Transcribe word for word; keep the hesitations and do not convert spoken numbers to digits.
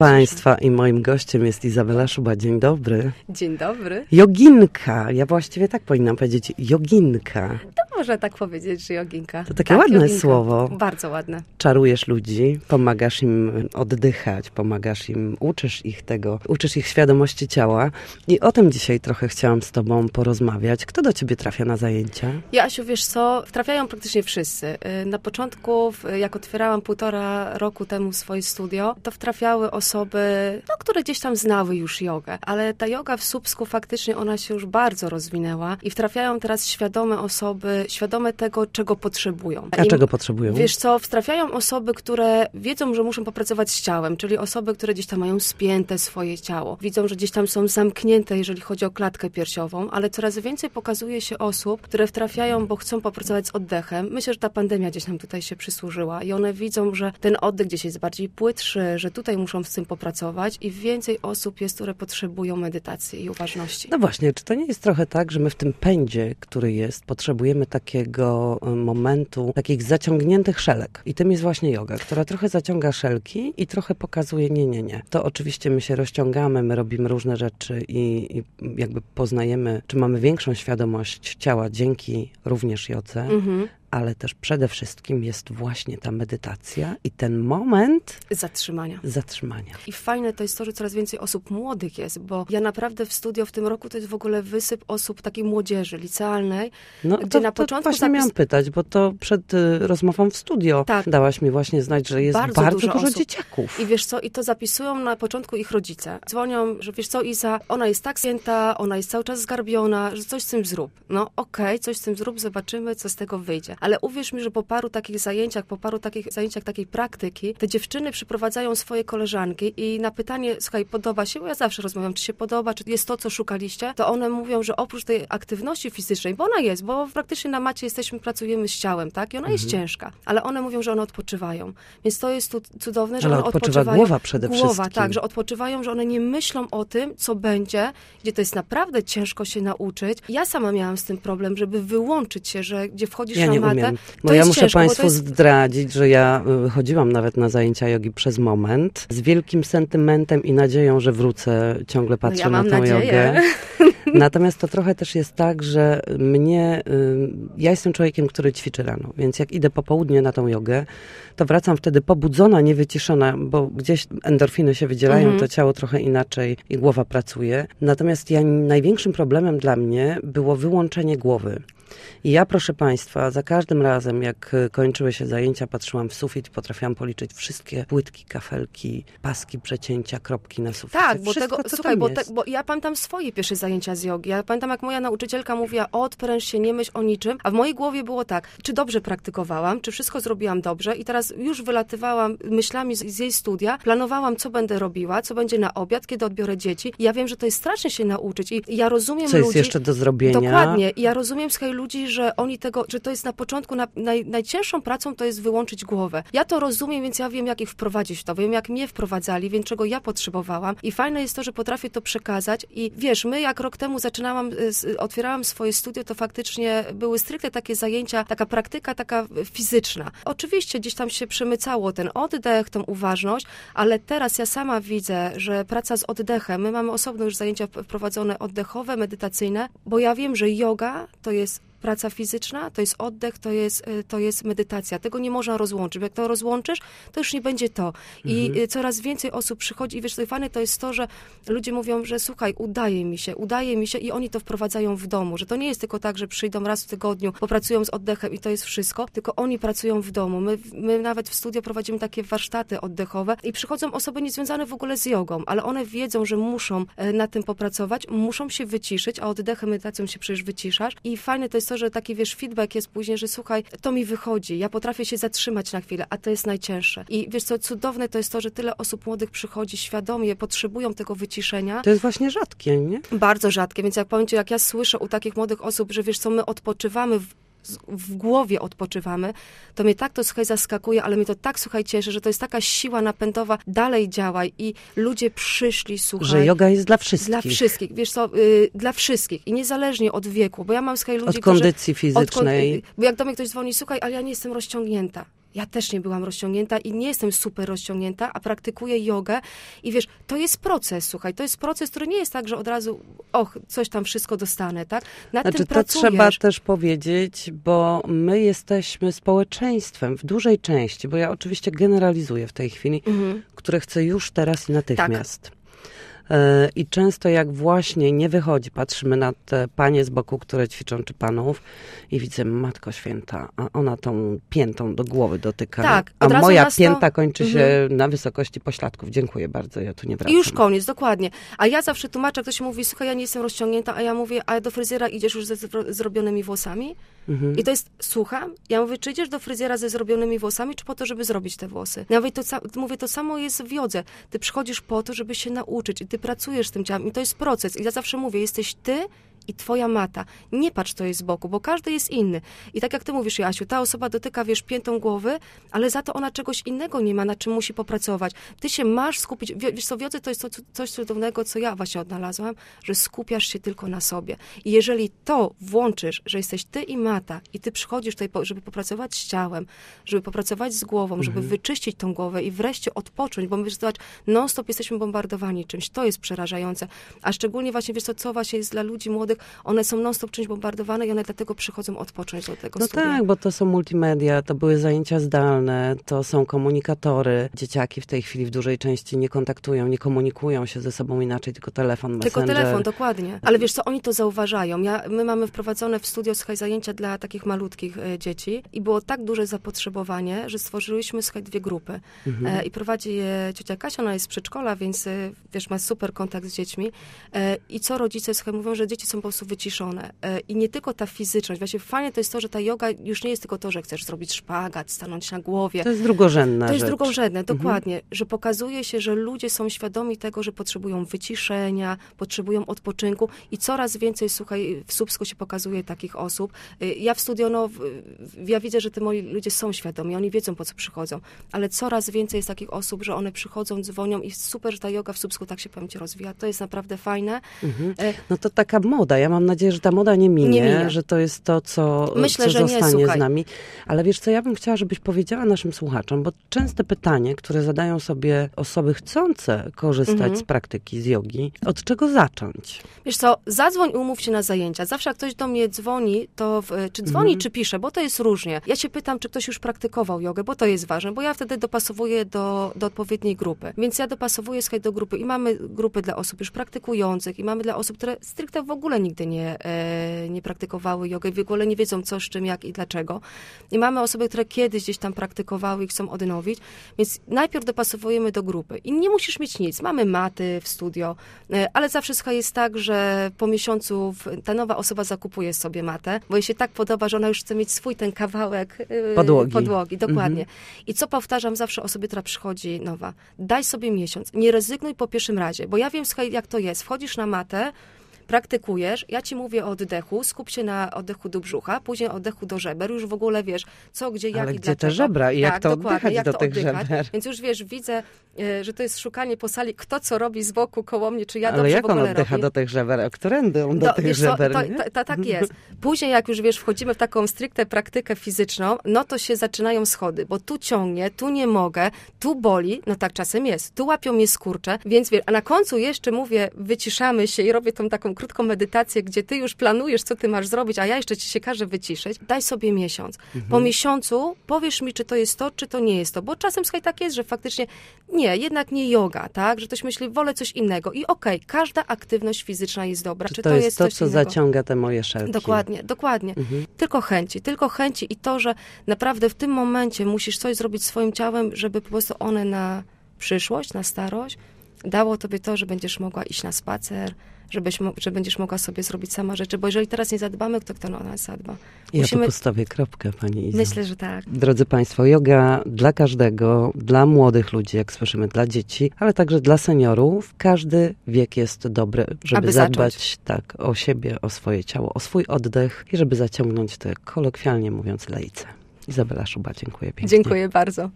Państwa i moim gościem jest Izabela Szuba. Dzień dobry. Dzień dobry. Joginka. Ja właściwie tak powinnam powiedzieć. Joginka. To można tak powiedzieć, że joginka. To takie tak, ładne joginka. słowo. Bardzo ładne. Czarujesz ludzi, pomagasz im oddychać, pomagasz im, uczysz ich tego, uczysz ich świadomości ciała. I o tym dzisiaj trochę chciałam z tobą porozmawiać. Kto do ciebie trafia na zajęcia? Jasiu, wiesz co, trafiają praktycznie wszyscy. Na początku, jak otwierałam półtora roku temu swoje studio, to wtrafiały osoby, no, które gdzieś tam znały już jogę. Ale ta joga w Słupsku faktycznie ona się już bardzo rozwinęła i wtrafiają teraz świadome osoby, świadome tego, czego potrzebują. A I, czego potrzebują? Wiesz co, wtrafiają osoby, które wiedzą, że muszą popracować z ciałem, czyli osoby, które gdzieś tam mają spięte swoje ciało. Widzą, że gdzieś tam są zamknięte, jeżeli chodzi o klatkę piersiową, ale coraz więcej pokazuje się osób, które wtrafiają, bo chcą popracować z oddechem. Myślę, że ta pandemia gdzieś nam tutaj się przysłużyła i one widzą, że ten oddech gdzieś jest bardziej płytszy, że tutaj muszą z tym popracować i więcej osób jest, które potrzebują medytacji i uważności. No właśnie, czy to nie jest trochę tak, że my w tym pędzie, który jest, potrzebujemy takiego momentu, takich zaciągniętych szelek. I tym jest właśnie joga, która trochę zaciąga szelki i trochę pokazuje nie, nie, nie. To oczywiście my się rozciągamy, my robimy różne rzeczy i, i jakby poznajemy, czy mamy większą świadomość ciała dzięki również jodze. Mhm. Ale też przede wszystkim jest właśnie ta medytacja i ten moment zatrzymania. zatrzymania. I fajne to jest to, że coraz więcej osób młodych jest, bo ja naprawdę w studio w tym roku to jest w ogóle wysyp osób takiej młodzieży licealnej, no, gdzie to, na to początku... właśnie zapis... miałam pytać, bo to przed y, rozmową w studio tak. dałaś mi właśnie znać, że jest bardzo, bardzo dużo, dużo dzieciaków. I wiesz co, i to zapisują na początku ich rodzice. Dzwonią, że wiesz co, Iza, ona jest tak święta, ona jest cały czas zgarbiona, że coś z tym zrób. No okej, okay, coś z tym zrób, zobaczymy, co z tego wyjdzie. Ale uwierz mi, że po paru takich zajęciach, po paru takich zajęciach takiej praktyki, te dziewczyny przyprowadzają swoje koleżanki i na pytanie, słuchaj, podoba się? Bo ja zawsze rozmawiam, czy się podoba, czy jest to, co szukaliście? To one mówią, że oprócz tej aktywności fizycznej, bo ona jest, bo praktycznie na macie jesteśmy, pracujemy z ciałem, tak? I ona mhm. jest ciężka. Ale one mówią, że one odpoczywają. Więc to jest tu cudowne, że ale one odpoczywa odpoczywają. Głowa przede głowa, wszystkim. tak, że odpoczywają, że one nie myślą o tym, co będzie, gdzie to jest naprawdę ciężko się nauczyć. Ja sama miałam z tym problem, żeby wyłączyć się, że gdzie wchodzisz ja na nie matę, umiem. Bo to ja jest muszę ciężko, Państwu jest... zdradzić, że ja chodziłam nawet na zajęcia jogi przez moment, z wielkim sentymentem i nadzieją, że wrócę, ciągle patrzę no ja na tą nadzieję. jogę. Natomiast to trochę też jest tak, że mnie, ja jestem człowiekiem, który ćwiczy rano, więc jak idę po południu na tą jogę, to wracam wtedy pobudzona, niewyciszona, bo gdzieś endorfiny się wydzielają, mhm. to ciało trochę inaczej i głowa pracuje. Natomiast ja, największym problemem dla mnie było wyłączenie głowy. I ja, proszę Państwa, za każdym razem, jak kończyły się zajęcia, patrzyłam w sufit i potrafiłam policzyć wszystkie płytki, kafelki, paski przecięcia, kropki na suficie. Tak, bo Wszystko, tego, co słuchaj, tam bo, jest. te, bo ja pamiętam swoje pierwsze zajęcia z jogi. Ja pamiętam, jak moja nauczycielka mówiła, odpręż się, nie myśl o niczym, a w mojej głowie było tak, czy dobrze praktykowałam, czy wszystko zrobiłam dobrze i teraz już wylatywałam myślami z, z jej studia, planowałam, co będę robiła, co będzie na obiad, kiedy odbiorę dzieci. I ja wiem, że to jest strasznie się nauczyć i ja rozumiem co ludzi... Co jest jeszcze do zrobienia. Dokładnie. I ja rozumiem z kolei ludzi, że oni tego, że to jest na początku, na, naj, najcięższą pracą to jest wyłączyć głowę. Ja to rozumiem, więc ja wiem, jak ich wprowadzić w to. Wiem, jak mnie wprowadzali, wiem, czego ja potrzebowałam. I fajne jest to, że potrafię to przekazać. I wiesz, my jak rok temu zaczynałam, otwierałam swoje studio, to faktycznie były stricte takie zajęcia, taka praktyka, taka fizyczna. Oczywiście gdzieś tam się przemycało ten oddech, tą uważność, ale teraz ja sama widzę, że praca z oddechem, my mamy osobno już zajęcia wprowadzone oddechowe, medytacyjne, bo ja wiem, że yoga to jest praca fizyczna, to jest oddech, to jest, to jest medytacja. Tego nie można rozłączyć. Bo jak to rozłączysz, to już nie będzie to. I mhm. coraz więcej osób przychodzi i wiesz, co fajne to jest to, że ludzie mówią, że słuchaj, udaje mi się, udaje mi się i oni to wprowadzają w domu, że to nie jest tylko tak, że przyjdą raz w tygodniu, popracują z oddechem i to jest wszystko, tylko oni pracują w domu. My, my nawet w studio prowadzimy takie warsztaty oddechowe i przychodzą osoby niezwiązane w ogóle z jogą, ale one wiedzą, że muszą na tym popracować, muszą się wyciszyć, a oddechem, medytacją się przecież wyciszasz i fajne to jest to, że taki, wiesz, feedback jest później, że słuchaj, to mi wychodzi, ja potrafię się zatrzymać na chwilę, a to jest najcięższe. I wiesz co, cudowne to jest to, że tyle osób młodych przychodzi świadomie, potrzebują tego wyciszenia. To jest właśnie rzadkie, nie? Bardzo rzadkie, więc jak powiem ci, jak ja słyszę u takich młodych osób, że wiesz co, my odpoczywamy w w głowie odpoczywamy, to mnie tak to, słuchaj, zaskakuje, ale mnie to tak, słuchaj, cieszy, że to jest taka siła napędowa, dalej działaj i ludzie przyszli, słuchaj. Że yoga jest dla wszystkich. Dla wszystkich, wiesz co, yy, dla wszystkich i niezależnie od wieku, bo ja mam, słuchaj, ludzi, od kondycji którzy, fizycznej. Od, bo jak do mnie ktoś dzwoni, słuchaj, ale ja nie jestem rozciągnięta. Ja też nie byłam rozciągnięta i nie jestem super rozciągnięta, a praktykuję jogę i wiesz, to jest proces, słuchaj, to jest proces, który nie jest tak, że od razu, och, coś tam wszystko dostanę, tak? Nad Znaczy, tym to pracujesz. trzeba też powiedzieć, bo my jesteśmy społeczeństwem w dużej części, bo ja oczywiście generalizuję w tej chwili, Mhm. które chce już teraz i natychmiast. Tak. I często jak właśnie nie wychodzi, patrzymy na te panie z boku, które ćwiczą, czy panów i widzę, Matko Święta, a ona tą piętą do głowy dotyka, tak, a moja pięta to... kończy się mhm. na wysokości pośladków. Dziękuję bardzo, ja tu nie wracam. I już koniec, dokładnie. A ja zawsze tłumaczę, ktoś mówi, słuchaj, ja nie jestem rozciągnięta, a ja mówię, a do fryzjera idziesz już ze zrobionymi włosami? Mhm. I to jest, słucham, ja mówię, czy idziesz do fryzjera ze zrobionymi włosami, czy po to, żeby zrobić te włosy? Ja mówię, to, mówię, to samo jest w jodze. Ty przychodzisz po to, żeby się nauczyć i ty pracujesz z tym ciałem i to jest proces. I ja zawsze mówię, jesteś ty i twoja mata. Nie patrz, to jest z boku, bo każdy jest inny. I tak jak ty mówisz, Jasiu, ta osoba dotyka, wiesz, piętą głowy, ale za to ona czegoś innego nie ma, na czym musi popracować. Ty się masz skupić, wiesz co, w jodze to jest to, coś cudownego, co ja właśnie odnalazłam, że skupiasz się tylko na sobie. I jeżeli to włączysz, że jesteś ty i mata i ty przychodzisz tutaj, żeby popracować z ciałem, żeby popracować z głową, mhm. żeby wyczyścić tą głowę i wreszcie odpocząć, bo my, zobacz, non-stop jesteśmy bombardowani czymś. To jest przerażające. A szczególnie właśnie, wiesz co, co właśnie jest dla ludzi młodych, one są non-stop czymś bombardowane i one dlatego przychodzą odpocząć do tego No studia. tak, bo to są multimedia, to były zajęcia zdalne, to są komunikatory. Dzieciaki w tej chwili w dużej części nie kontaktują, nie komunikują się ze sobą inaczej, tylko telefon, messenger. Tylko telefon, dokładnie. Ale wiesz co, oni to zauważają. Ja, my mamy wprowadzone w studio, słuchaj, zajęcia dla takich malutkich e, dzieci i było tak duże zapotrzebowanie, że stworzyliśmy, słuchaj, dwie grupy. Mhm. E, I prowadzi je ciocia Kasia, ona jest z przedszkola, więc e, wiesz, ma super kontakt z dziećmi. E, I co rodzice, słuchaj, mówią, że dzieci są po prostu wyciszone. I nie tylko ta fizyczność. Właśnie fajnie to jest to, że ta joga już nie jest tylko to, że chcesz zrobić szpagat, stanąć na głowie. To jest drugorzędna To jest rzecz. drugorzędne, dokładnie. Mhm. Że pokazuje się, że ludzie są świadomi tego, że potrzebują wyciszenia, potrzebują odpoczynku i coraz więcej, słuchaj, w Słupsku się pokazuje takich osób. Ja w studio, no, ja widzę, że te moi ludzie są świadomi, oni wiedzą, po co przychodzą, ale coraz więcej jest takich osób, że one przychodzą, dzwonią i super, że ta joga w Słupsku tak się, powiem ci, rozwija. To jest naprawdę fajne. Mhm. No to taka moda. Ja mam nadzieję, że ta moda nie minie, nie minie. Że to jest to, co, Myślę, co że zostanie nie, z nami. Ale wiesz co, ja bym chciała, żebyś powiedziała naszym słuchaczom, bo częste pytanie, które zadają sobie osoby chcące korzystać mhm. z praktyki, z jogi, od czego zacząć? Wiesz co, zadzwoń, umów się na zajęcia. Zawsze jak ktoś do mnie dzwoni, to w, czy dzwoni, mhm. czy pisze, bo to jest różnie. Ja się pytam, czy ktoś już praktykował jogę, bo to jest ważne, bo ja wtedy dopasowuję do, do odpowiedniej grupy. Więc ja dopasowuję, słuchaj, do grupy i mamy grupy dla osób już praktykujących i mamy dla osób, które stricte w ogóle nigdy nie, e, nie praktykowały jogę i w ogóle nie wiedzą co, z czym, jak i dlaczego. I mamy osoby, które kiedyś gdzieś tam praktykowały i chcą odnowić, więc najpierw dopasowujemy do grupy. I nie musisz mieć nic. Mamy maty w studio, e, ale zawsze słuchaj, jest tak, że po miesiącu w, ta nowa osoba zakupuje sobie matę, bo jej się tak podoba, że ona już chce mieć swój ten kawałek e, podłogi. podłogi. Dokładnie. Mhm. I co powtarzam zawsze osobie, która przychodzi nowa. Daj sobie miesiąc. Nie rezygnuj po pierwszym razie, bo ja wiem, słuchaj, jak to jest. Wchodzisz na matę, praktykujesz, ja ci mówię o oddechu, skup się na oddechu do brzucha, później oddechu do żeber, już w ogóle wiesz, co, gdzie, jak Ale i gdzie dlaczego. te żebra i jak tak, to dokładnie, oddychać jak do to tych oddychać. żeber. Więc już wiesz, widzę, że to jest szukanie po sali, kto co robi z boku koło mnie, czy ja Ale dobrze jak w ogóle on oddycha robię. do tych żeber? A którędy on do, do tych wiesz, żeber? To, to, to, to, tak jest. Później jak już wiesz, wchodzimy w taką stricte praktykę fizyczną, no to się zaczynają schody, bo tu ciągnie, tu nie mogę, tu boli, no tak czasem jest, tu łapią mnie skurcze, więc wiesz, a na końcu jeszcze mówię, wyciszamy się i robię tą taką krótką medytację, gdzie ty już planujesz, co ty masz zrobić, a ja jeszcze ci się każę wyciszyć. Daj sobie miesiąc. Mhm. Po miesiącu powiesz mi, czy to jest to, czy to nie jest to, bo czasem słuchaj, tak jest, że faktycznie nie, jednak nie yoga, tak, że ktoś myśli, wolę coś innego i okej, okay, każda aktywność fizyczna jest dobra. Czy, czy to, to jest, jest to, coś co innego? zaciąga te moje szelki? Dokładnie, dokładnie. Mhm. Tylko chęci, tylko chęci i to, że naprawdę w tym momencie musisz coś zrobić swoim ciałem, żeby po prostu one na przyszłość, na starość dało tobie to, że będziesz mogła iść na spacer, żebyś, że będziesz mogła sobie zrobić sama rzeczy, bo jeżeli teraz nie zadbamy, to kto o nas zadba? Musimy... Ja tu postawię kropkę, pani Iza. Myślę, że tak. Drodzy państwo, joga dla każdego, dla młodych ludzi, jak słyszymy, dla dzieci, ale także dla seniorów. Każdy wiek jest dobry, żeby Aby zadbać zacząć. tak o siebie, o swoje ciało, o swój oddech i żeby zaciągnąć te, kolokwialnie mówiąc, lejce. Izabela Szuba, dziękuję pięknie. Dziękuję bardzo.